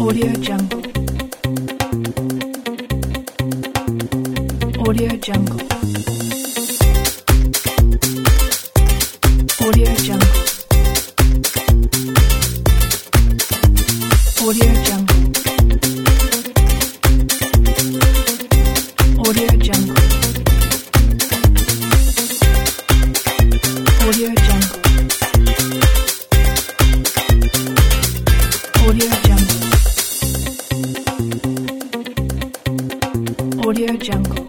Audio Jungle. Audio Jungle. Audio Jungle. Audio Jungle. Audio Jungle. Audio Jungle. Audio Jungle. Audio Jungle.